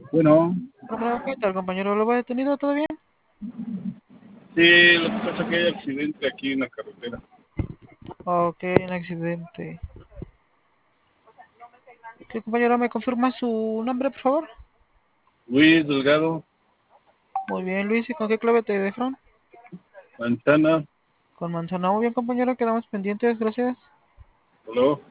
Bueno, Hola, ¿qué tal, compañero? ¿Lo va detenido? ¿Todo bien? sí, lo que pasa es que hay accidente aquí en la carretera. Ok, un accidente. ¿Qué, compañero, me confirma su nombre, por favor? Luis Delgado, Muy bien, Luis, ¿y con qué clave te dejaron? Manzana, Con manzana. Muy bien, compañero, quedamos pendientes, gracias. ¿aló?